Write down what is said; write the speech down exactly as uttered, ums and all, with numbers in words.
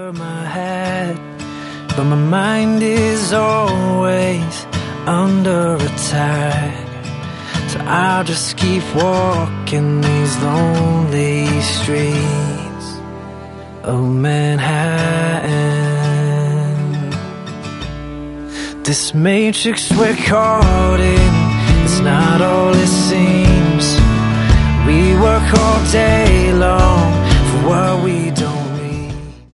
over my head, but my mind is always under attack. So I'll just keep walking these lonely streets of Manhattan. This matrix we're caught in